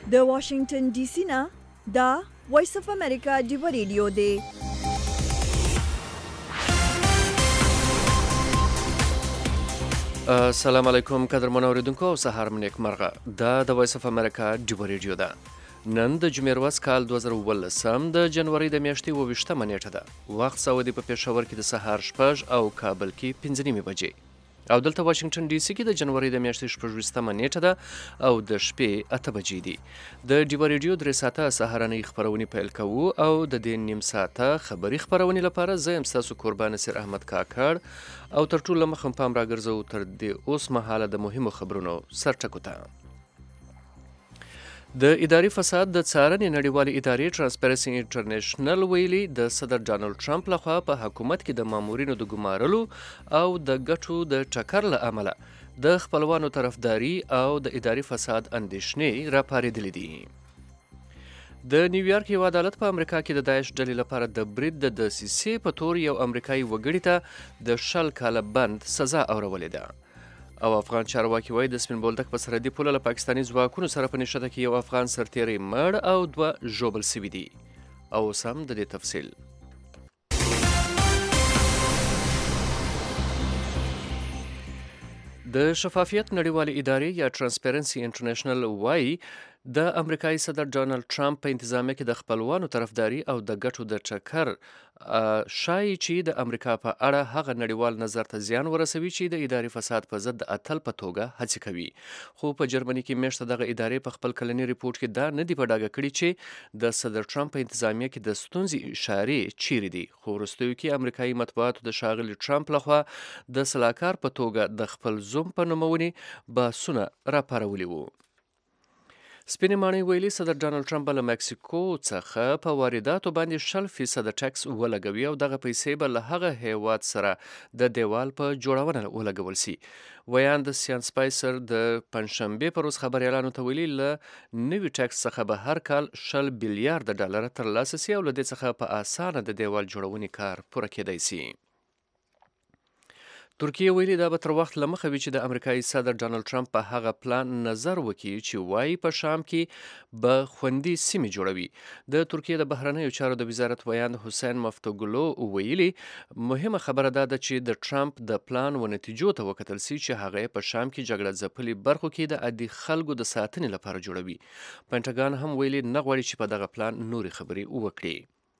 د واشنگټن ډي سي نه دا وایس اف امریکا ډیو ریډیو دی. السلام علیکم قدرمن اوریدونکو او سهار مو نیک مرغه. دا د وایس اف امریکا ډیو ریډیو ده. نن د جمعې ورځ کال 2018 د جنوري د میاشتې 28 نیټه ده. وخت سعودي په پېښور کې د سهار 6 او کابل کې 5 بجې. او دلته واشنگټن ډي سي کې د جنوري د میاشتې 26 نیټه ده او د شپې 8 بجې دي. د ډیو ریډیو 3 ساعته سهارنۍ خبرونه پیل کوو او د دې نیم ساعته خبري خبرونه لپاره زه ام تاسو قربان سر احمد کاکړ او تر ټولو مخم پام راګرځو تر دې اوس مهاله د مهمو خبرونو سرټکو ته. د اداري فساد د څارنې نړیوالې ادارې ترانسپیرنسي انټرنیشنل ویلي د صدر ډانلډ ټرمپ لخوا په حکومت کې د مامورینو د ګمارلو او د ګټو د ټکر له امله د خپلوانو طرفداري او د اداري فساد اندېښنې راپارېدلې دي. د نیویارک یو عدالت په امریکا کې د داعش ډلې لپاره د برید د دسیسې په تور یو امریکایي وګړي ته د 10 کاله بند سزا اورولې ده. او افغان چارواکي وایي د سپین بولدک په سرحدي پوله له پاکستاني ځواکونو سره په نښته کې یو افغان سرتیری مړ او 2 ژوبل سوي دي. او سم د دې تفصیل. د شفافیت نړیوالې ادارې یا ترانسپیرنسي انټرنیشنل وایي د امریکایي صدر ډانلډ ټرمپ په انتظامیه کې د خپلوانو طرفداري او د ګټو د ټکر شایي چې د امریکا په اړه هغه نړیوال نظر ته زیان ورسوي چې د اداري فساد په ضد د اتل په توګه هڅې کوي. خو په جرمني کې میاشته دغه ادارې په خپل کلني ریپورت کې دا نه دی په ډاګه کړي چې د صدر ټرمپ په انتظامیه کې د ستونزې اشارې چیرې دي. خو وروستیو کې امریکایي مطبوعاتو د ښاغلي ټرمپ لخوا د سلاکار په توګه د خپل زوم په نومونې بحثونه راپارولي وو. سپینې ماڼۍ ویلي صدر ډانلډ ټرمپ له مکسیکو څخه په وارداتو باندې 60% ټکس ولګوي او دغه پیسې به له هغه هیواد سره د دیوال په جوړونه ولګول سي. ویاند سیان سپایسر د پنځشنبې پر ورځ خبريالانو ته ویلي له نوي ټکس څخه به هر کال 10 بلیارډ ډالر ترلاسه سي او له دې څخه په اسانه د دیوال جوړونې کار پوره کېدای سي. ترکیه ویلي دا به تر وخت له مخه وي چې د امریکایي صدر ډانلډ ټرمپ په هغه پلان نظر وکړي چې وایي په شام کې به خوندي سیمې جوړوي. د ترکیه د بهرنیو چارو د وزارت ویاند حسین مفتوګلو ویلي مهمه خبره دا ده چې د ټرمپ د پلان و نتیجو ته وکتل سي چې هغه په شام کې جګړه ځپلي برخو کې د عادي خلکو د ساتنې لپاره جوړوي. پنټاګان هم ویلي نه غواړي چې په دغه پلان نوري خبرې وکړي.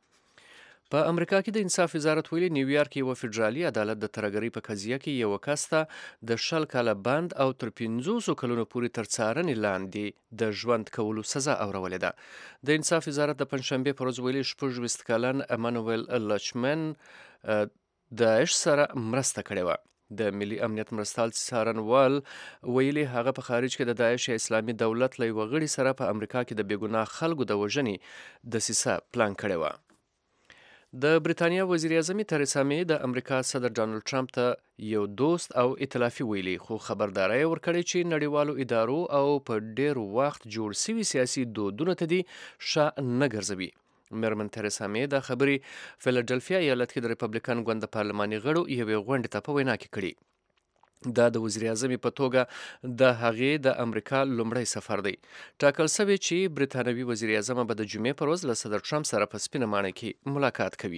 په امریکا کې د انصاف وزارت ویلي نیویارک یو فدرالي عدالت د ترهګرۍ په قضیه کې یو کس ته د 10 کاله بند او تر 500 کلونو پورې تر څارنې لاندې د ژوند کولو سزا اورولې ده. د انصاف وزارت د پنځشنبې پر ورځ ویلي 26 کلن امانویل لچمن د داعش سره مرسته کړې وه. د ملي امنیت مرستال څارنوال ویلي هغه په خارج کې د داعش اسلامي دولت له یوه غړي سره په امریکا کې د بېګناه خلکو د وژنې دسیسه پلان کړې وه. د بریتانیا وزیر اعظم تریسا مې د امریکا صدر ډانلډ ټرمپ ته یو دوست او ائتلافي ویلي خو خبرداری ورکړی چې نړیوالو ادارو او په ډیر وخت جوړ سوي سیاسي دودونه ته دي شا نه ګرځوي. میرمن تریسا مې دا خبرې فیلادلفیا ایالت کې د ریپبلیکن ګوند پارلماني غړو یوې غونډې ته په وینا کې کړي. دا د وزیر اعظم په توګه د هغې د امریکا لومړی سفر دی. ټاکل شوی چې بریتانوي وزیر اعظم به د جمعې پر ورځ له صدر ټرمپ سره په سپینه ماڼۍ کې ملاقات کوي.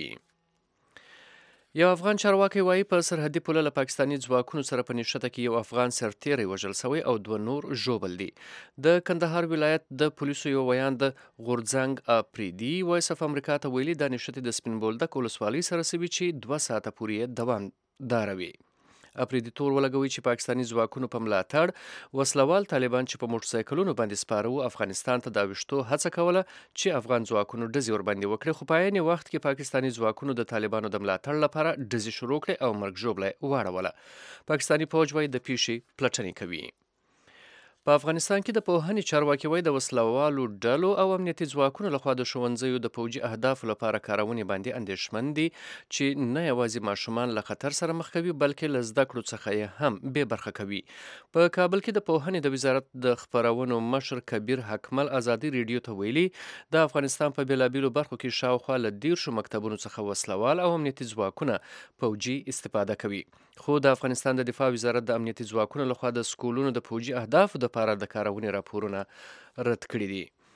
یو افغان چارواکی وایي په سرحدي پوله له پاکستاني ځواکونو سره په نښته کې یو افغان سرتیری وژل شوی او 2 نور ژوبل دي. د کندهار ولایت د پولیسو یو ویاند غورځنګ اپریدي وایس اف امریکا ته ویلي دا نښتې د سپین بولدک ولسوالۍ سره سوي چې 2 ساعته پورې دوام داروي. اپریدي تور ولګوي چې پاکستاني ځواکونو په ملاتړ وسلوال طالبان چې په موټرسایکلونو باندې سپاره وو افغانستان ته د وشتو هڅه کوله چې افغان ځواکونو ډزې ورباندې وکړي. خو په عین وخت کې پاکستاني ځواکونو د طالبانو د ملاتړ لپاره ډزې شروع کړې او مرګ ژوبله واړوله. پاکستاني فوج وايي د پیښې پلټنې کوي. په افغانستان کې د پوهنې چارواکي وایي د وسلوالو ډلو او امنیتي ځواکونو لخوا د ښوونځیو د پوځي اهدافو لپاره کارونې باندې اندېښمن دي چې نه یوازې ماشومان له خطر سره مخ کوي بلکې له زده کړو څخه یې هم بې برخه کوي. په کابل کې د پوهنې د وزارت د خپرونو مشر کبیر حکمل ازادي ریډیو ته ویلي د افغانستان په بیلابیلو برخو کې شاوخوا له 10 مکتبونو څخه وسلوال او امنیتي ځواکونه پوځي استفاده کوي. خو د افغانستان د دفاع وزارت د امنیتي ځواکونو لخوا د سکولونو د پوځي اهدافو لپاره د کارونې راپورونه رد کړي دي.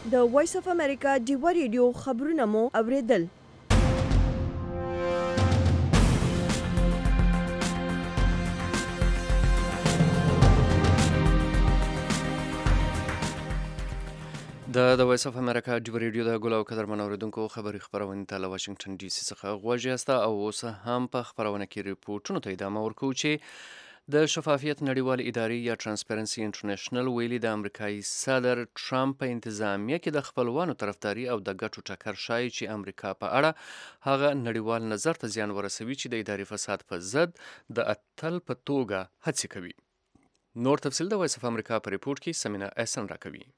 د وایس اف امریکا ډیوه ریډیو خبرونه مو اوریدل. د وایس اف امریکا ډیوه ریډیو د ګل او قدرمن اوریدونکو خبري خبرونه ته له واشنگټن ډي سي څخه غوږ یاست او اوس هم په خبرونه کې ریپورټونو ته ادامه ورکوو چې د شفافیت نړیوال ادارې یا ترانسپیرنسي انټرنیشنل ویلي د امریکایي صدر ټرمپ په انتظامیه کې د خپلوانو طرفداري او د ګټو ټکر ښایي چې امریکا په اړه هغه نړیوال نظر ته زیان ورسوي چې د اداري فساد په ضد د اتل په توګه هڅې کوي. نور تفصیل د وایس اف امریکا په ریپورټ کې سمینا احسن راکوي.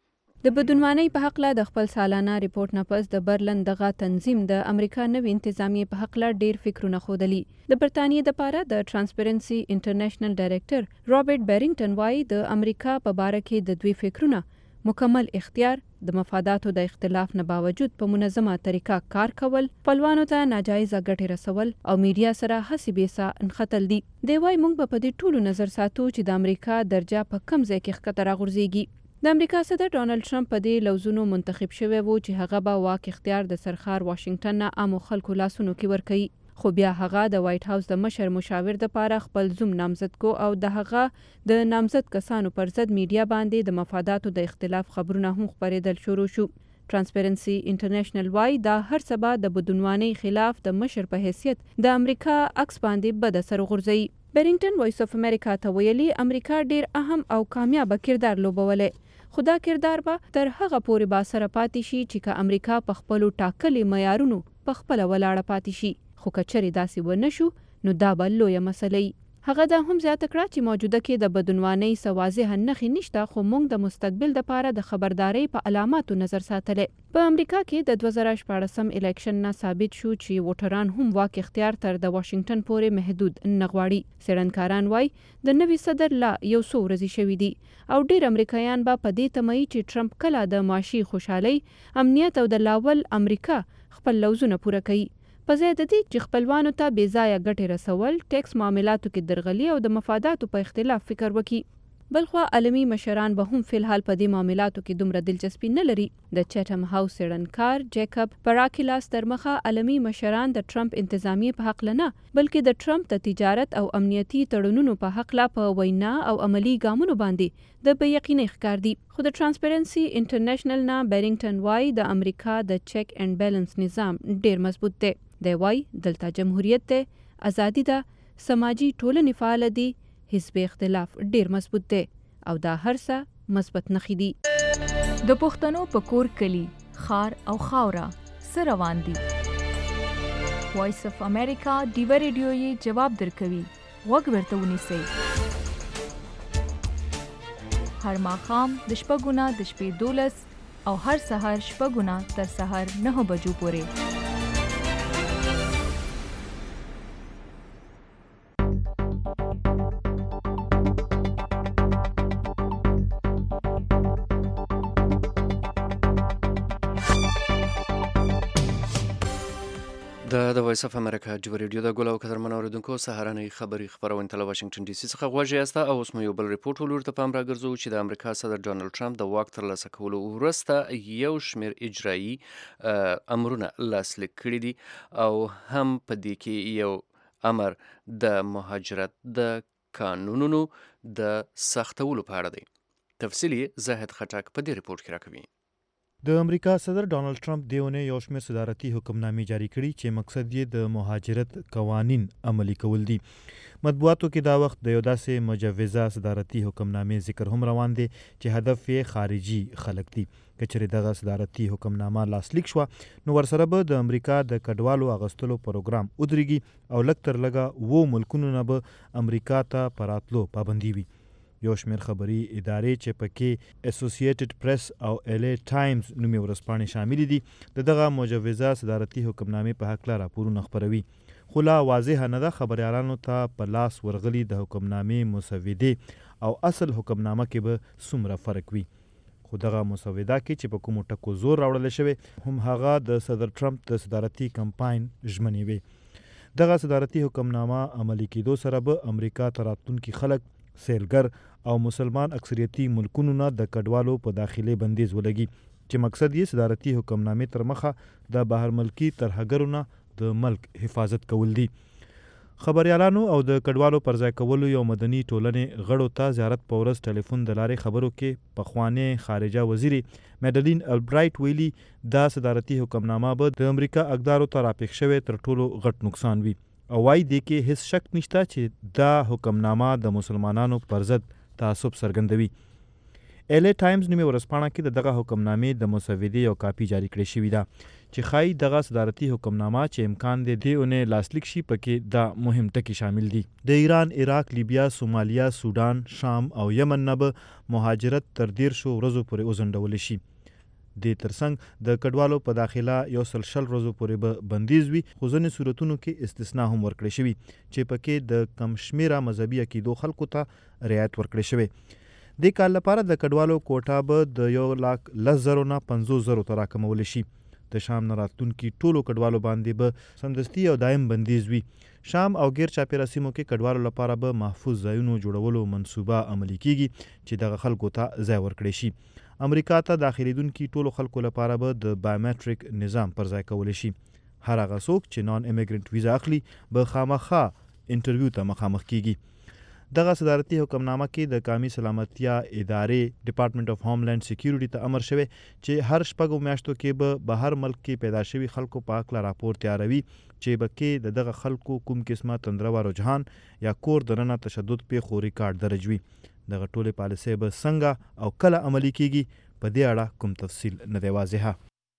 د بدعنوانۍ په حقله د خپل سالانه ریپورت نه پس د برلن دغه تنظیم د امریکا نوې انتظامیې په حقله ډیر فکرونه ښودلي. د برتانیې دپاره د ترانسپیرنسي انټرنیشنل ډایرکټر رابرټ بیرینګټن وایي د امریکا په باره کې د دوی فکرونه مکمل اختیار، د مفاداتو د اختلاف نه باوجود په منظمه طریقه کار کول، خپلوانو ته ناجایزه ګټې رسول او میډیا سره هسې بیسا انختل دي. دی وایي موږ به په دې ټولو نظر ساتو چې د امریکا درجه په کم ځای کې ښکته راغورځېږي. د امریکا صدر ډانلډ ټرمپ په دې لوزونو منتخب شوی و چې هغه به واک اختیار د سرخار واشنگټن نه عامو خلکو لاسونو کې ورکوي، خو بیا هغه د وایټ هاوس د مشر مشاور دپاره خپل زوم نامزد کو او د هغه د نامزد کسانو پر ضد میډیا باندې د مفاداتو د اختلاف خبرونه هم خپرېدل شروع شو. ترانسپیرنسي انټرنیشنل وایي دا هر څه به د بدعنوانۍ خلاف د مشر په حیثیت د امریکا عکس باندې بد اثر غورځوي. بیرینګټن وایس اف امریکا ته ویلي امریکا ډیر اهم او کامیابه کردار لوبولی، خو دا کردار به تر هغه پورې با سره پاتې شي چې که امریکا په خپلو ټاکلي معیارونو په خپله ولاړه پاتې شي، خو که چرې داسې ونه شو نو دا به لویه مسله وي. هغه دا هم زیاته کړه چې موجوده کې د بدعنوانۍ څه واضحه نښې نشته، خو موږ د مستقبل دپاره د خبردارۍ په علاماتو نظر ساتلی. په امریکا کې د 2014 الیکشن نه ثابت شو چې ووټران هم واک اختیار تر د واشنگټن پورې محدود نه غواړي. څېړنکاران وایي د نوي صدر لا یو څو ورځې شوي دي او ډیر امریکایان به په دې تمه چې ټرمپ کله د معاشي خوشحالۍ، امنیت او د لاول امریکا خپل لوزونه پوره کوي، په ځای د دې چې خپلوانو ته بې ځایه ګټې رسول، ټیکس معاملاتو کې درغلي او د مفاداتو په اختلاف فکر وکړي. بلخوا عالمي مشران به هم فلحال په دې معاملاتو کې دومره دلچسپي نه لري. د چټم هاوس څېړنکار جیکب پراکیلاس تر مخه عالمي مشران د ټرمپ انتظامیې په حقله نه بلکې د ټرمپ د تجارت او امنیتي تړونونو په حقله په وینا او عملي ګامونو باندې د بې یقینۍ ښکار دي. خو د ترانسپیرنسي انټرنیشنل نه بیرینګټن وایي د امریکا د چیک اینډ بیلنس نظام ډیر مضبوط دی. دی وایي دلته جمهوریت دی، ازادي ده، سماجي ټولنې فعاله دي، حزب اختلاف ډیر مضبوط دی او دا هر څه مثبت نښې دي. د پښتنو په کور کلی، خار او خاوره څه روان دي؟ وایس اف امریکا ډیوه ریډیو یې جواب درکوي، غوږ ورته ونیسئ. هر ماښام د شپږو نه د شپې 12 او هر سهار شپږو نه تر سهار 9 بجو پورې. د وایس اف امریکا ډیوه ریډیو د ګل او قدرمن اوریدونکو سهارنۍ خبري خبرونه ته له واشنګټن ډي سي څخه غوږ یاست او اوس مو یو بل ریپورټ ولور ته پام راګرځو چې د امریکا صدر ډانلډ ټرمپ د واک ترلاسه کولو وروسته یو شمېر اجرایي امرونه لاسلیک کړي دي او هم په دې کې یو امر د مهاجرت د قانونونو د سختولو په اړه دی. تفصیلي زاهد خټک په دې ریپورټ کې راکوي. د امریکا صدر ډانلډ ټرمپ دیونه یو شمېر صدارتي حکمنامې جاری کړي چې مقصد یې د مهاجرت قوانین عملي کول دي. مطبوعاتو کې دا وخت د یو داسې مجوزه صدارتي حکمنامې ذکر هم روان دی چې هدف یې خارجي خلک دي. که چېرې دغه صدارتي حکمنامه لاسلیک شوه نو ورسره به د امریکا د کډوالو اغوستلو پروګرام ودرېږي او لږ تر لږه 2 ملکونو نه به امریکا ته په راتلو پابندي وي. یو شمېر خبري ادارې چې پکې اسوسییټډ پریس او LA ټایمز نومې ورځپاڼې شاملې دي د دغه مجوزه صدارتي حکمنامې په هکله راپورونه خپروي، خو لا واضحه نه ده خبریالانو ته په لاس ورغلي د حکمنامې مسودې او اصل حکمنامه کې به څومره فرق وي. خو دغه مسوده کې چې په کومو ټکو زور راوړل شوی هم هغه د صدر ټرمپ د صدارتي کمپاین ژمنې وي. دغه صدارتي حکمنامه عملي کېدو سره به امریکا ته راتلونکي خلک، سیلګر او مسلمان اکثریتي ملکونو نه د کډوالو په داخلي بندیز ولګي. چې مقصد یې صدارتي حکمنامې تر مخه د بهر ملکی ترهګرو نه د ملک حفاظت کول دي. خبريالانو او د کډوالو پر ځای کولو یو مدني ټولنې غړو ته زیارت په ورځ ټلیفون د لارې خبرو کې پخوانی خارجه وزیري میډلین البرایټ ویلي دا صدارتي حکمنامه به د امریکا اقدارو ته راپېښ شوی تر ټولو غټ نقصان وي او وايي دې کې هیڅ شک نشته چې دا حکمنامه د مسلمانانو پر ضد تعصب څرګندوي. LA ټایمز نیمه ورځپاڼه کې دغه حکمنامې د مسودې یو کاپي جاری کړې شوې ده چې ښایي دغه صدارتي حکمنامه چې امکان دی دې اونۍ لاسلیک شي پکې دا مهم ټکي شامل دي. د ایران، عراق، لیبیا، سومالیا، سودان، شام او یمن نه به مهاجرت تر 13 ورځو پورې وځنډول شي. د ترڅنګ د کډوالو په داخله 120 ورځو پورې به بندیز وي، خو ځینې صورتونو کې استثناء هم ورکړی شوي چې پکې د کم شمیره مذهبي عقیدو خلکو ته رعایت ورکړی شوی. د کال لپاره د کډوالو کوټه به د 1,10,000 نه 50,000 ته راکمول شي. د شام نه راتلونکي ټولو کډوالو باندې به سمدستي او دایم بندیز وي. شام او غیر چاپیره سیمو کې کډوالو لپاره به محفوظ ځایونو جوړولو منصوبه عملي کیږي چې دغه خلکو ته ځای ورکړي شي. امریکا ته داخليدونکي ټولو خلکو لپاره به د بایومټریک نظام پر ځای کول شي. هر هغه څوک چې نان ایمیګرنټ ویزا اخلي به خامخا انټرویو ته مخامخ کیږي. دغه صدارتي حکمنامه کې د قومي سلامتیا ادارې ډپارټمنټ اف هوملینډ سکیورټي ته امر شوی چې هر شپږو میاشتو کې به بهر ملک کې پیدا شوي خلکو په اړه راپور تیاروي چې به کې دغه خلکو کوم قسمه تندرو رجحان یا کور دننه تشدد پیښو ریکارډ درج وي. دغه ټولې پالیسۍ به څنګه او کله عملي کیږي په دې اړه کوم تفصیل نه دی واضحه.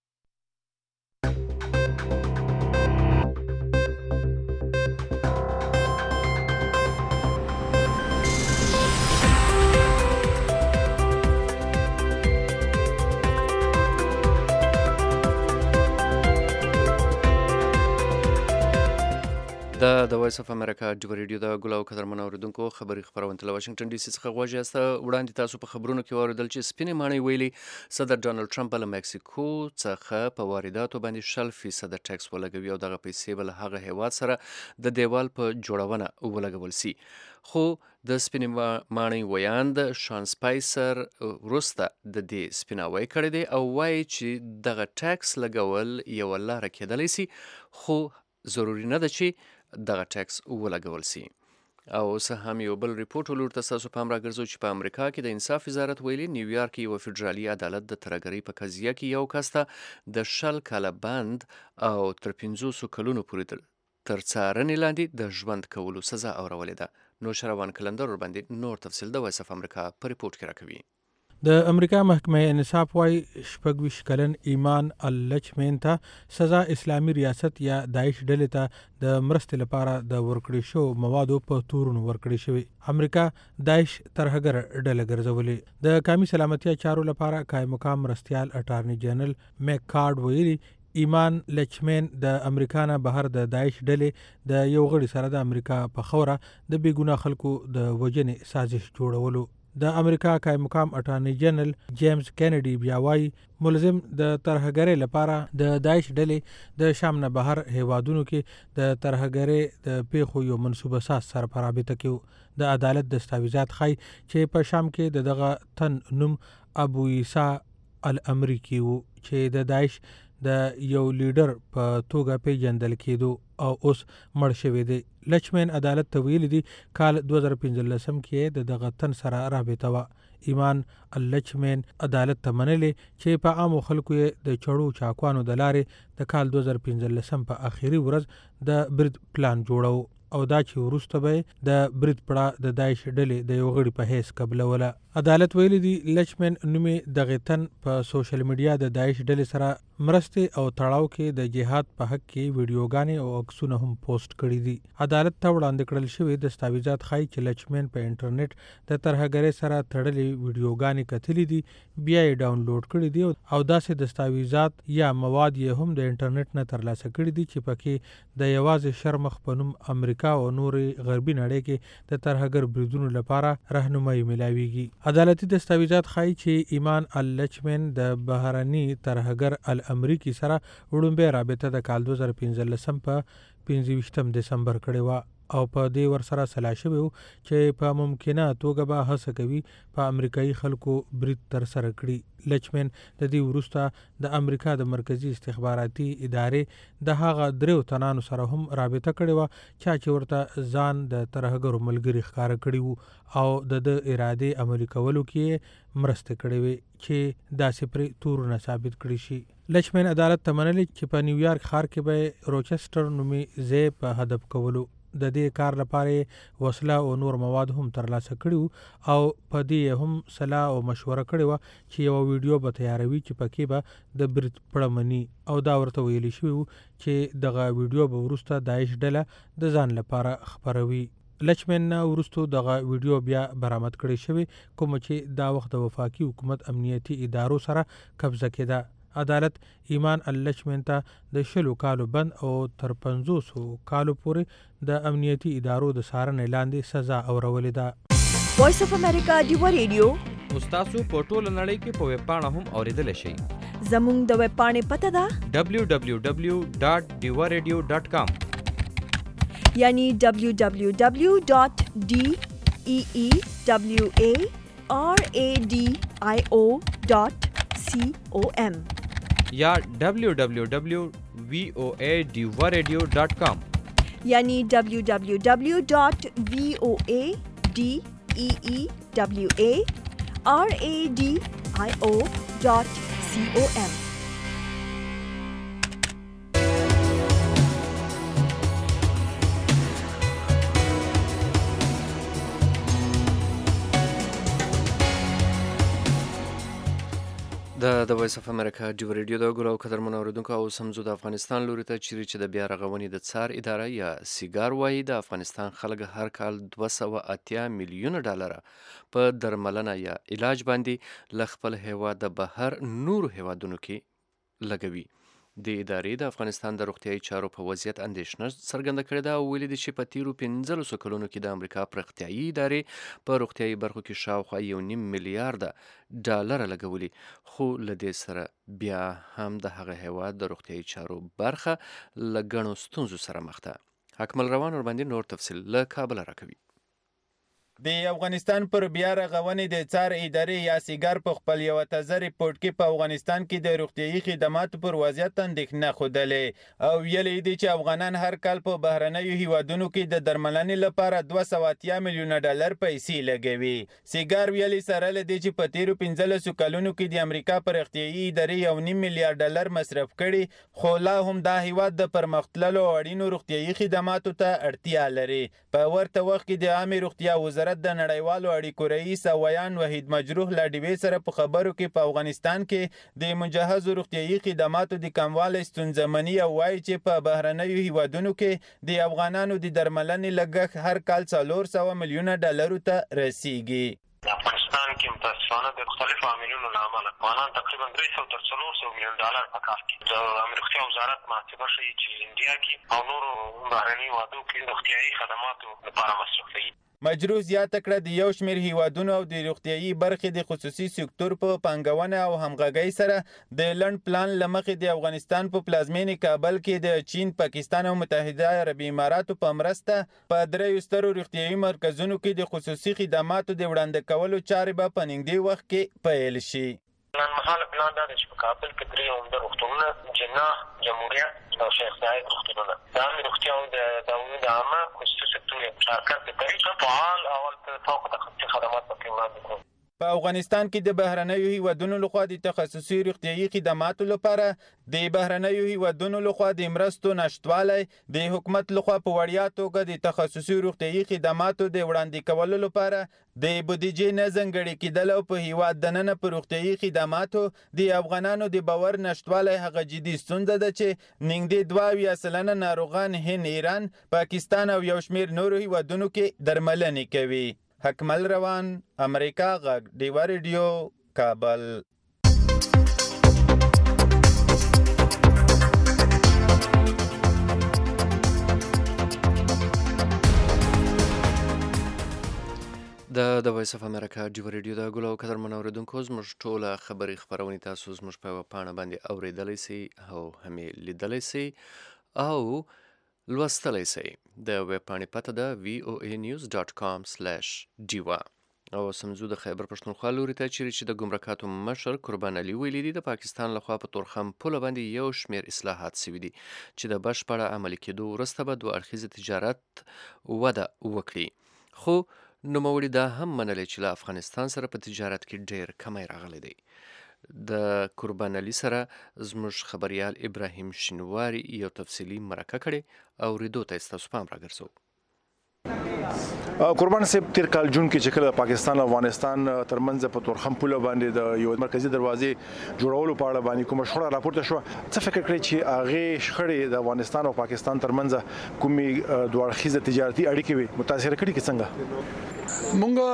د وایس اف امریکا ډیو ریډیو د ګل او قدرمن اوریدونکو خبري خبرونه له واشنگټن ډي سي څخه غواړي است وړاندې تاسو په خبرونو کې اوریدل چې سپینې ماڼۍ ویلي صدر ډانلډ ټرمپ له مکسیکو څخه په وارداتو باندې 60% ټیکس ولګوي او دغه پیسې بل هغه هیواد سره د دیوال په جوړونه ولګول سي. خو د سپینې ماڼۍ ویاند شان سپایسر وروسته د دې سپیناوی کړی دی او وایي چې دغه ټیکس لګول یو لاره کېدلی سي، خو ضروري نه ده چې دغه ټیکس ولګول سي. او څه هم یو بل ریپورټ ولور ته تاسو پام راګرځو چې په امریکا کې د انصاف وزارت ویلي نیویارک یو فدرالي عدالت د ترهګرۍ په قضیه کې یو کس ته د 10 کاله بند او تر 500 کلونو پورې تر څارنې لاندې د ژوند کولو سزا اورولې ده. نو شروان کلندر ور باندې نور تفصیل د وایس اف امریکا په ریپورټ کې راکوي. د امریکا محکمه انصاف وايي 26 کلن ایمان اللچمین ته سزا اسلامي ریاست یا داعش ډلې ته د مرستې لپاره د ورکړې شو موادو په تورونو ورکړې شوی. امریکا داعش ترهګر ډله ګرځولې. د قومي سلامتیا چارو لپاره قائم مقام مرستیال اټارنی جنرال میک کارډ ویلي ایمان لچمین د امریکا نه بهر د داعش ډلې د یو غړي سره د امریکا په خوره د بیګناه خلکو د وجنې سازش جوړولو. د امریکا قائم مقام اټارنی جنرال جیمز کینیډي بیا وايي ملزم د ترهګرۍ لپاره د داعش ډلې د شام نه بهر هیوادونو کې د ترهګرۍ د پیښو یو منصوبه ساز سره په رابطه کې د عدالت دستاویزات ښایي چې په شام کې دغه تن نوم ابو عیسی الامری کې وو چې د داعش د یو لیډر په توګه پیژندل کېدو او اوس مړ شوی دی. لچمین عدالت ته ویلي دي کال 2015 کې د دغه تن سره رابطه وه. ایمان اللچمین عدالت ته منلې چې په عامو خلکو یې د چړو چاکوانو د لارې د کال 2015 په اخیری ورځ د برید پلان جوړو او دا چې وروسته به د برید پړه د داعش ډلې د یو غړي په حیث قبلوله. عدالت ویلي دي لچمین نومې دغه تن په سوشل میډیا د داعش ډلې سره مرستې او تړاو کې د جهاد په حق کې ویډیوګانې او عکسونه هم پوسټ کړي دي. عدالت ته وړاندې کړل شوي دستاویزات ښایي چې لچمین په انټرنیټ د ترهګرۍ سره تړلې ویډیوګانې کتلې دي، بیا یې ډاونلوډ کړي دي او داسې دستاویزات یا مواد یې هم د انټرنیټ نه ترلاسه کړي دي چې پکې د یوازې شرمخ په نوم امریکا او نورې غربي نړۍ کې د ترهګر بریدونو لپاره راهنمایي ملاویږي. عدالتي دستاویزات ښایي چې ایمان اللچمین د بهرني ترهګر الامریکي سره وړومبی رابطه د کال 2015 په 25 دسمبر کړې وه او په دې ورسره سلا شوی و چې په ممکنه توګه به هڅه کوي په امریکایي خلکو برید ترسره کړي. لچمن د دې وروسته د امریکا د مرکزی استخباراتي ادارې د هغه دریو تنانو سره هم رابطه کړې وه چې ورته ځان د ترهګرو ملګري ښکاره کړي وو او د ارادې عملي کولو کې مرسته کړې وي چې داسې پرې تورونه ثابت کړي شي. لچمن عدالت ته منلي چې په نیویارک ښار کې به روچسټر نومي ځای په هدف کولو د دې کار لپاره وسله او نور مواد هم ترلاسه کړي او په دې هم صلاح او مشوره کړې وه چې یو ویډیو به تیاروي چې پکې به د برید پړه مني او دا ورته ویلي شوي وو چې دغه ویډیو به وروسته داعش ډله د ځان لپاره خپروي. لچمن نه وروسته دغه ویډیو بیا برآمد کړی شوی کوم چې دا وخت د وفاقي حکومت امنیتي ادارو سره قبضه کېده. عدالت ایمان اللچمن ته د 20 کالو بند او تر 500 کالو پورې د امنیتي ادارو د څارنې لاندې سزا اورولې ده. وایس اف امریکا ډیو ریډیو تاسو په ټوله نړۍ کې په ویب پاڼه هم اوریدلی شئ. زموږ د ویب پاڼې پته ده www.diwaradio.com یعنی www.deewaradio.com یا www.voadiwaradio.com یعنی www.voadiwaradio.com. د وایس اف امریکا ډیو ریډیو د ګلو قدرمن اوریدونکو او سمزو د افغانستان لوري ته چیرې چې د بیا رغونې د څار اداره یا سیګار وایي د افغانستان خلک هر کال 280 میلیونه ډالر په درملنه یا علاج باندې ل خپل هیواد د بهر نور هیوادونو کې لګوي. د ادارې د افغانستان د روغتیايي چارو په وضعیت اندېښنه څرګنده کړې ده او ویلي دي چې په تیرو 15 کلونو کې د امریکا پرختیايي ادارې په روغتیايي برخو کې شاوخوا 1.5 میلیارډ ډالر لګولي، خو له دې سره بیا هم د هغه هیواد د روغتیايي چارو برخه له ګڼو ستونزو سره مخ ده. حکمل روان ورباندې نور تفصیل له کابل راکوي. د افغانستان پر بیا رغونې د څار ادارې یا سیګار په خپل یو تازه ریپورت کې په افغانستان کې د روغتیايي خدماتو پر وضعیت اندېښنه ښودلې او ویلي دي چې افغانان هر کال په بهرنیو هیوادونو کې د درملنې لپاره 280 میلیونه ډالر پیسې لګوي. سیګار ویلي سره له دې چې په تیرو 15 کلونو کې د امریکا پر روغتیايي ادارې 1.5 میلیارډ ډالر مصرف کړي، خو لا هم دا هیواد د پرمختللو اړینو روغتیايي خدماتو ته اړتیا لري. په ورته وخت کې د عامه روغتیا وزارت د نړیوالو اړیکو رئیس ویان وحید مجروح لا ډیوې سره په خبرو کې په افغانستان کې د مجهزو روغتیايي خدماتو د کموالي ستونزه مني او وایي چې په بهرنیو هیوادونو کې د افغانانو د درملنې لګښت هر کال 400 میلیونه ډالرو ته رسیږي. افغانستان کې متاسفانه د مختلفو عاملونو له امله افغانان تقریبا 300 تر 400 میلیون ډالر په کال کې د روغتیا وزارت محاسبه ښیي چې انډیا کې او نورو بهرنیو هیوادو کې روغتیايي خدماتو لپاره مصرفوي. مجروح زیاته کړه د یو شمېر هیوادونو او د روغتیايي برخې د خصوصي سکتور په پانګونه او همغږۍ سره د لنډ پلان له مخې د افغانستان په پلازمینې کابل کې د چین، پاکستان او متحده عربي اماراتو په مرسته په 3 سترو روغتیايي مرکزونو کې د خصوصي خدماتو د وړاندې کولو چارې به په نږدې وخت کې پیل شي. لنډمهاله پلان دا دی چې په کابل کې 3 عمده روغتونونه، جناح، جمهوریت او شیخ زاید روغتونونه د عامې روغتیا او د دولت عامه خصوصي سکتور مشارکت د طریقه فعال اول فوق تخصصي خدمات پکې وړاندې کړو. په افغانستان کې د بهرنیو هیوادونو لخوا د تخصصي روغتیايي خدماتو لپاره د بهرنیو هیوادونو لخوا د مرستو نشټوالی، د حکومت لخوا په وړیا توګه د تخصصي روغتیايي خدماتو د وړاندې کولو لپاره د بودیجې نه ځانګړې کېدل او په هیواد دننه په روغتیايي خدماتو د افغانانو د باور نشټوالی هغه جدي ستونزه ده چې نږدې 2% ناروغان هند، ایران، پاکستان او یو شمېر نورو هیوادونو کې درملنې کوي. حکمل روان، امریکا غږ، ډیوا ریډیو، کابل. د وایس اف امریکا ډیو ریډیو د ګلو قدرمن اوریدونکو زموږ ټوله خبري خبرونه تاسو زموږ په پاڼه باندې اوریدلی سي او هم لیدلی سي او لوستلی سئ. د ویب پاڼې پته ده voanews.com/diva. او سمزو د خیبر پښتونخوا لوري ته چیرې چې د ګمرکاتو مشر قربان علي ویلي دي د پاکستان لخوا په تورخم پوله باندې یو شمېر اصلاحات سوي دي چې د بشپړه عملي کېدو وروسته به دوه اړخیز تجارت وده وکړي. خو نوموړي دا هم منلي چې له افغانستان سره په تجارت کې ډېر کمی راغلی دی. د قربان علي سره زموږ خبريال ابراهیم شینواری یو تفصیلي مرکه کړې او ریدو ته ستاسو پام راګرځو. قربان صاحب تیر کال جون کې چې کله پاکستان او افغانستان ترمنځ په تورخم پوله باندې د یو مرکزی دروازې جوړولو په اړه باندې کومه شخړه راپورته شو، څه فکر کړی چې هغه شخړې د افغانستان او پاکستان ترمنځ کومې دوه اړخیزه تجارتي اړیکې وي متاثر کړي کې څنګه؟ مونږه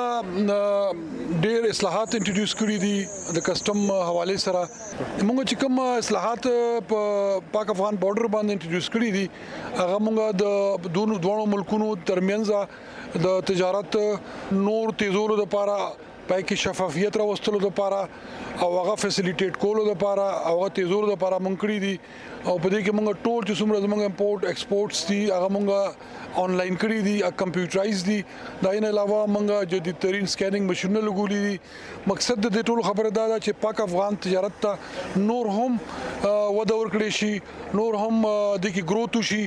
ډېر اصلاحات انټروډیوس کړي دي د کسٹم حواله سره. مونږ چې کوم اصلاحات په پاک افغان بارډر باندې انټروډیوس کړي دي هغه مونږ د دوه ملکونو ترمنځ د تجارت نور تیزولو لپاره پای کې شفافیت راوستلو لپاره او هغه فیسیلیټیټ کولو لپاره او هغه تیزولو لپاره مونږ کړی دي او په دې کې مونږ ټول چې څومره زموږ امپورټ ایکسپورټس دي هغه مونږ آنلاین کړی دي، کمپیوټرایز دي. دا نه علاوه مونږ جدید ترين سکینینګ ماشینونه لګولې دي. مقصد د دې ټول خبره دا ده چې پاک افغان تجارت ته نور هم وده ورکړي شي، نور هم د کې گروث وشي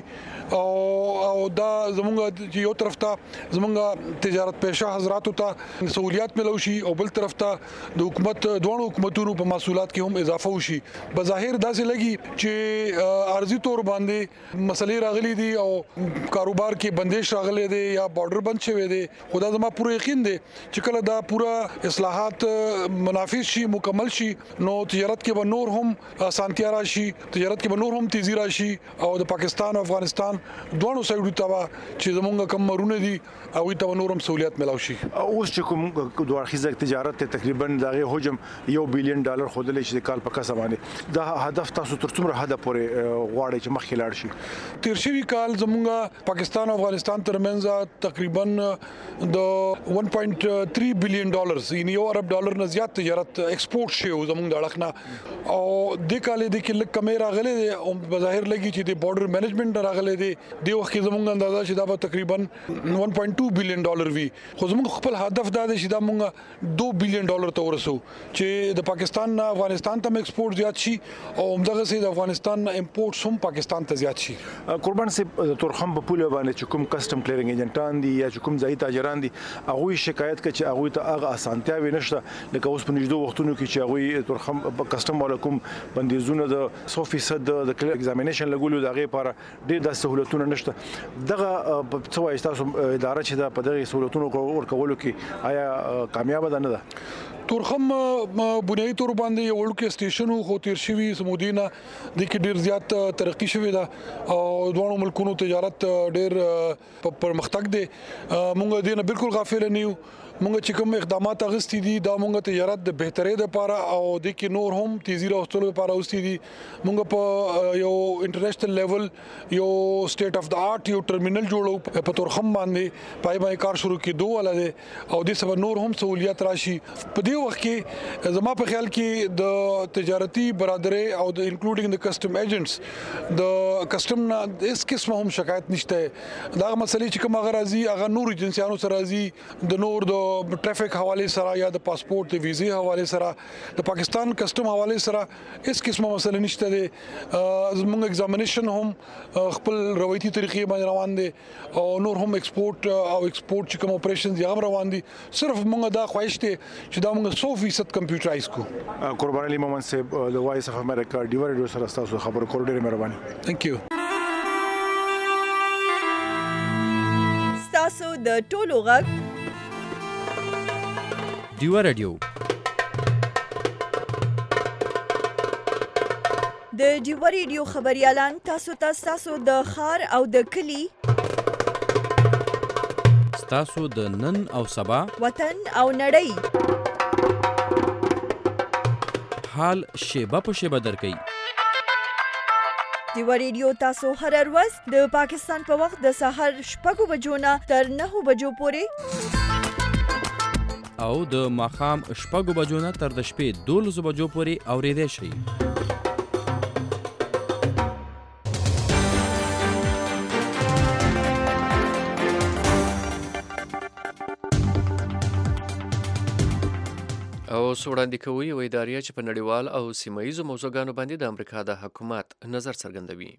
او دا زمونږ یو طرف ته زمونږ تجارت پیشه حضراتو ته سہولیات ملو شي او بل طرف ته د حکومت دوه حکومتونو په محصولات کې هم اضافه وشي. بظاهر داسې لګي چې عارضی تور باندې مسلې راغلي دي او کاروبار کې بندش راغلي دي یا بارډر بند شوی دی. خدا زما پوره یقین دی چې کله دا پوره اصلاحات منافذ شي، مکمل شي، نو تجارت کې به نور هم اسانتیا راشي، تجارت کې به نور هم تیزی راشي او د پاکستان او افغانستان دوه سایډو ته چې زمونږ کم مرونه دي او ته نور هم سہولیت ملو شي. اوس چې کوم دوه اړخیزه تجارت تقریبا دغه حجم $1 بلین خودلې چې کال په کسه باندې دا هدف تاسو تر څومره هدف پورې غواړي چې مخکې لاړ شي؟ تیر شوی کال زمونږ پاکستان او افغانستان ترمنځ تقریبا د $1.3 بلین یعنی $1 نه زیات تجارت ایکسپورټ شو زمونږ د اړخ نه او د کال د کې لک کمې راغلي او بظاهر لګي چې د بارډر مینجمنت راغلي دی. د وخت کې زمونږ اندازه چې دا به تقریبا $1.2 بلین وي. خو زمونږ خپل هدف دا دی چې دا مونږ $2 بلین ته ورسو چې د پاکستان نه افغانستان ته ایکسپورټ زیات شي او همدغه سي د افغانستان نه امپورټ هم پاکستان ته زیات شي. قربان صاحب تورخم په پوله باندې چې کوم کسٹم کلیرینګ ایجنټان دي یا چې کوم ځای تاجران دي هغه شکایت کوي چې هغه ته هغه اسانتیاوي نشته لکه اوس په نږدې وختونو کې چې هغه تورخم کسٹم ولکم بندیزونه د 100% د ایگزامینیشن لګولو دغه لپاره ډېر د سہولتونو نشته. دغه څه وایي تاسو اداره چې دا په دغه سہولتونو ورکولو کې آیا کامیاب ده نه ده؟ تورخم بنیادی تور باندې یو وړوکی سټیشن خو تیر شوی سمودینه د کې ډیر زیات ترقی شوې ده او دوه ملکونو تجارت ډیر پرمختګ دی. مونږ دې نه بالکل غافل نه یو. مونږ چې کوم اقدامات اغستې دي دا مونږ تجارت د بهترۍ لپاره او د کې نور هم تیزی راوستلو لپاره اوستې دي. مونږ په یو انټرنیشنل لیول یو سټیټ اف د آرټ یو ټرمینل جوړو په تورخم باندې پای باندې کار شروع کېدو ولله او د سبا نور هم سہولیت راشي. په دې وخت کې زما په خیال کې د تجارتي برادرۍ او د انکلوډینګ د کسٹم ایجنټس د کسٹم نه اس قسمه هم شکایت نشته. دا مسلې چې کوم هغه راځي هغه نور ایجنسیانو سره راځي د نور د ټریفک حواله سره یا د پاسپورت د ویزې حواله سره د پاکستان کسٹم حواله سره اس قسمه مسله نشته دي. زموږ ایگزامینیشن هم خپل روایتي طریقې باندې روان دي او نور هم ایکسپورټ او ایکسپورټ چې کوم اپریشنز یې هم روان دي. صرف موږ دا خواهش دي چې دا موږ 100% کمپیوټرایز کو. قربان علي مومن صاحب د وایس اف امریکا ډیوا ریډیو سره تاسو خبرو کول ډیره مهرباني. ثانک یو. تاسو د ټولو غږ ډیوا ریډیو د ډیوا ریډیو خبريالان تاسو ته تاسو د خار او د کلی تاسو د نن او سبا وطن او نړۍ حال شیبه په شیبه درکې. ډیوا ریډیو تاسو هر ورځ د پاکستان په وخت د سحر 6 بجو نه تر 9 بجو پورې او د ماښام 6 بجو نه تر د شپې 12 بجو پورې اورېدای شئ. اوس وړاندې کوو یو اداریه چې په نړیوال او سیمه ییزو موضوعګانو باندې د امریکا د حکومت نظر څرګندوي.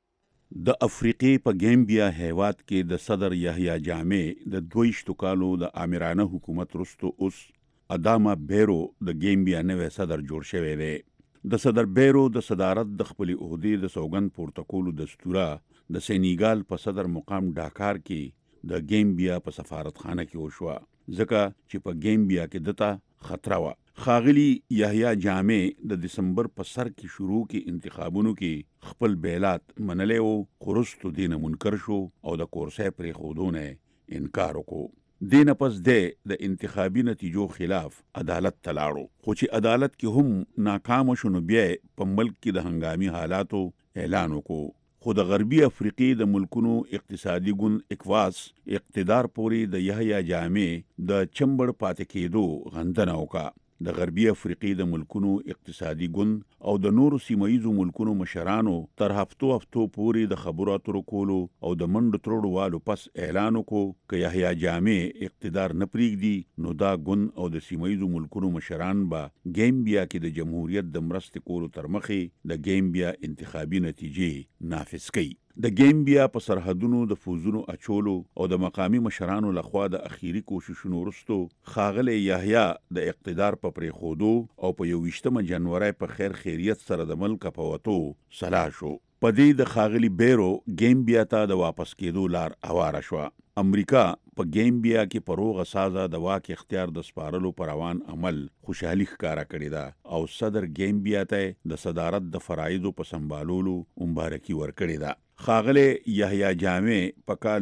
د افریقې په ګیمبیا هیواد کې د صدر یحیی جامع د 22 کالو د آمرانه حکومت وروسته اوس اداما بیرو د ګیمبیا نوی صدر جوړ شوی دی. د صدر بیرو د صدارت د خپلې عهدې د سوګند پورته کولو دستوره د سینیګال په صدر مقام ډاکار کې د ګیمبیا په سفارتخانه کې وشوه، ځکه چې په ګیمبیا کې دته خطره وه. ښاغلي یحیی جامع د دسمبر په سر کې شروع کې انتخابونو کې خپل بیلات منلی و، خو وروستو دې نه منکر شو او د کورسۍ پرېښودو نه انکار وکړو. دې نه پس د انتخابي نتیجو خلاف عدالت ته لاړو، خو چې عدالت کې هم ناکامه شو نو بیا په ملک کې د هنګامي حالاتو اعلان وکړو. خو د غربي افریقې د ملکونو اقتصادي ګوند اکواس اقتدار پورې د یحیی جامع د چمبړ پاتې کېدو غندنه وکړه. د غربي افریقې د ملکونو اقتصادي ګوند او د نورو سیمه ییزو ملکونو مشرانو تر هفتو پورې د خبرو اترو کولو او د منډو ترړو والو پس اعلان وکړو که یحیی جامع اقتدار نه پرېږدي نو دا ګوند او د سیمه ییزو ملکونو مشران به ګیمبیا کې د جمهوریت د مرستې کولو تر مخې د ګیمبیا انتخابي نتیجې نافذ کوي. د ګیمبیا په سرحدونو د فوزونو اچولو او د مقامی مشرانو لخوا د اخیری کوششونو وروسته ښاغلی یحیی د اقتدار په پرېښودو او په 21 جنوري په خیر خیریت سره د ملک په وتو سلا شو. په دې د ښاغلي بیرو ګیمبیا ته د واپس کېدو لار هواره شوه. امریکا په ګیمبیا کې په روغه سازه د واک اختیار د سپارلو پر روان عمل خوشحالي ښکاره کړې ده او صدر ګیمبیا ته د صدارت د فرایضو په سمبالولو مبارکي ورکړې ده. ښاغلی یحیی جامع په کال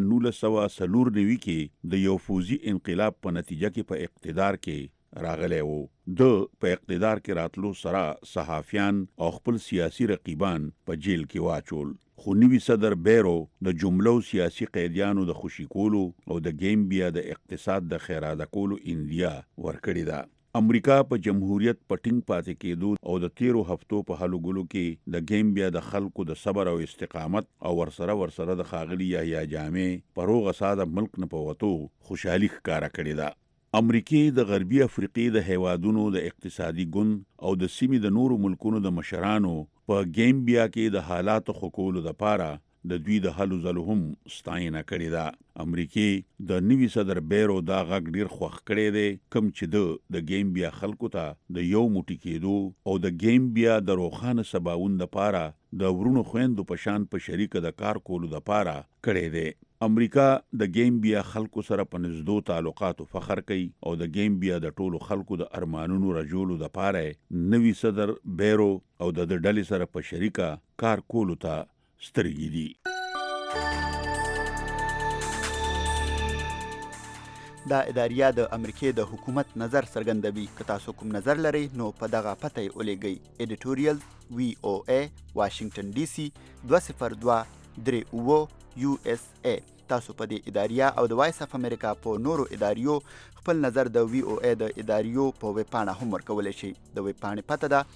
1994 کې د یو فوزي انقلاب په نتیجه کې په اقتدار کې راغلی و. د په اقتدار کې راتلو سره صحافیان او خپل سیاسي رقیبان په جیل کې واچول، خو نوي صدر بیرو د جملو سیاسي قیدیانو د خوشي کولو او د ګیمبیا د اقتصاد د خیراده کولو اندیا ورکړې ده. امریکا په جمهوریت په ټینګ پاتې کېدو او د 13 هفتو په هلو ګلو کې د ګیمبیا د خلکو د صبر او استقامت او ورسره د ښاغلي یحیی جامع په روغه ساده ملک نه په وتو خوشحالي ښکاره کړې ده. امریکې د غربي افریقې د هیوادونو د اقتصادي ګوند او د سیمې د نورو ملکونو د مشرانو په ګیمبیا کې د حالاتو ښه کولو دپاره د دوی د هلو ځلو هم ستاینه کړې ده. امریکې د نوي صدر بیرو دا غږ ډیر خوښ کړی دی، کوم چې د ګیمبیا خلکو ته د یو موټی کېدو او د ګیمبیا د روښانه سباوون دپاره د ورونو خویندو په شان په شریکه د کار کولو دپاره کړی دی. امریکا د ګیمبیا خلکو سره په نږدو تعلقاتو فخر کوي او د ګیمبیا د ټولو خلکو د ارمانونو رجولو دپاره نوي صدر بیرو او د ډلې سره په شریکه کار کولو ته سترګې دي. دا اداریه د امریکې د حکومت نظر څرګندوي. که تاسو کوم نظر لرئ نو په دغه پته یې ولیږئ. ایډیټوریل VOA واشنگټن DC 20238 USA. تاسو په دې اداریه او د وایس اف امریکا په نورو اداریو خپل نظر د VOA د اداریو په ویب پاڼه هم ورکولی شئ. د ویب پاڼې پته ده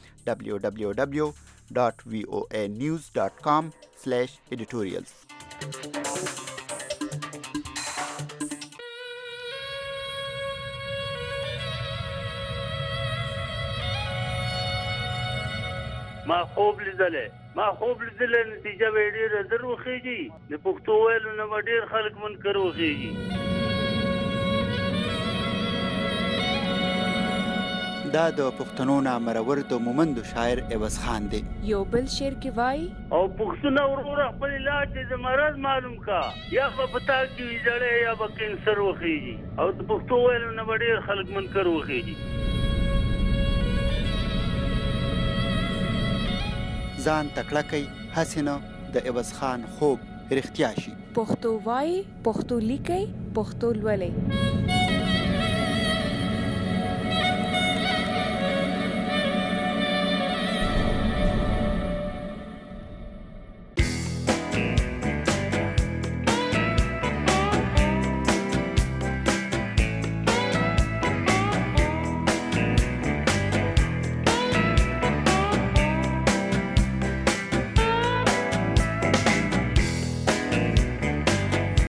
www.voanews.com/editorials. ما خوب لیدلې نتیجه به ډېره زر وخېږي. د پښتو ویلو نه به ډېر خلک منکر وخېږي. دا د پښتنو نامرور د مومندو شاعر عوض خان دی. یو بل شعر کې وایي او پښتونه وروره خپل علاج د مرض معلوم کا، یا به پتا کې ویجړې یا به کینسر وخېږي او د پښتو ویلو نه به ډېر خلک منکر وخېږي. ځان تکړه کوي هسې نه د عوض خان خوب رښتیا شي. پښتو وایي، پښتو لیکئ، پښتو لولئ.